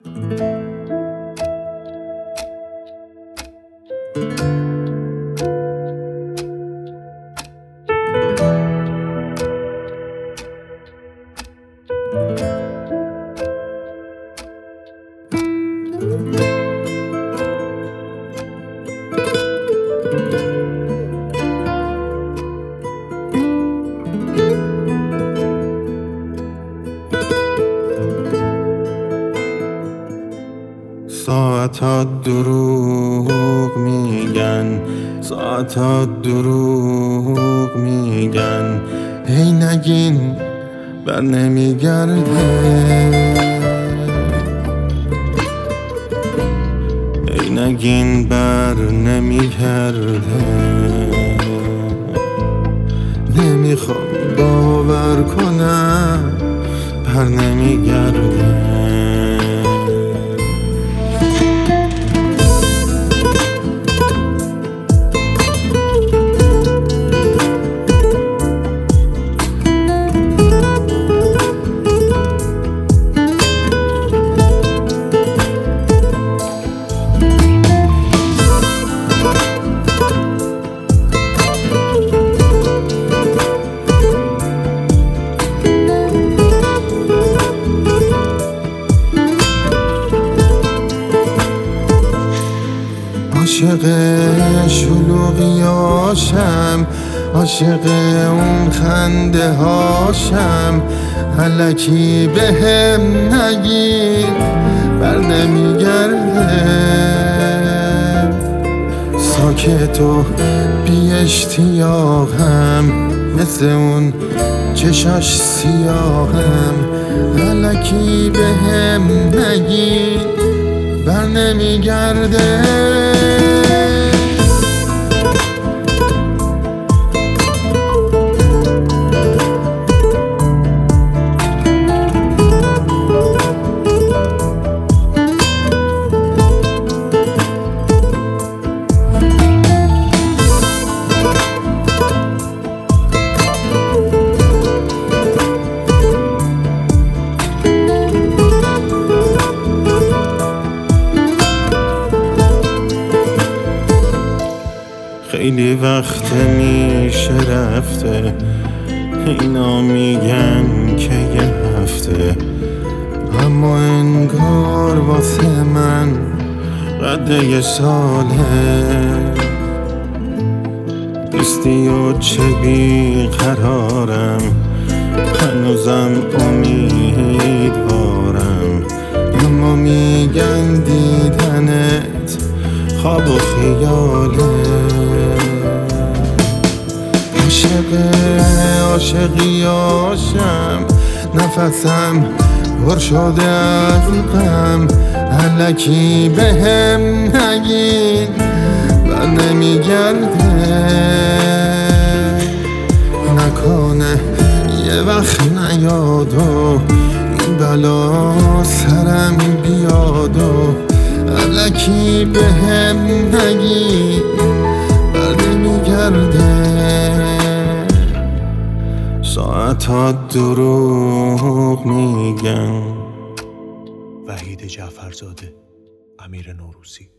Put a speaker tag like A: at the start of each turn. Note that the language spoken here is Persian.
A: ساعتها دروغ میگن، ساعتها دروغ میگن، هی نگین بر نمیگرده، هی نگین بر نمیگرده. نمیخوام باور کنم بر نمیگرده. عاشق شلوغیاشم، عاشق اون خنده هاشم، الکی بهم نگید بر نمیگرده. ساکت و بی اشتیاقم، مثل اون چشاش سیاهم، الکی بهم نگید بر نمیگرده. خیلی وقت میشه رفته، اینا میگن که یه هفته، اما انگار واسه من قد یه ساله. نیستی و چه بیقرارم، هنوزم امیدوارم، اما میگن دیدنت خواب و خیاله. عاشقیاشم، نفسم پر شده از غم، الکی بهم نگید بر نمیگرده. نکنه یه وقت نیاد و این بلا سرم بیاد و الکی بهم نگید بر نمیگرده. ساعتها دروغ میگن.
B: وحید جعفرزاده، امیر نوروزی.